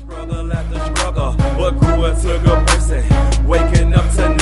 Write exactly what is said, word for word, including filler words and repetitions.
Struggle after struggle, but grew into a good person. Waking up to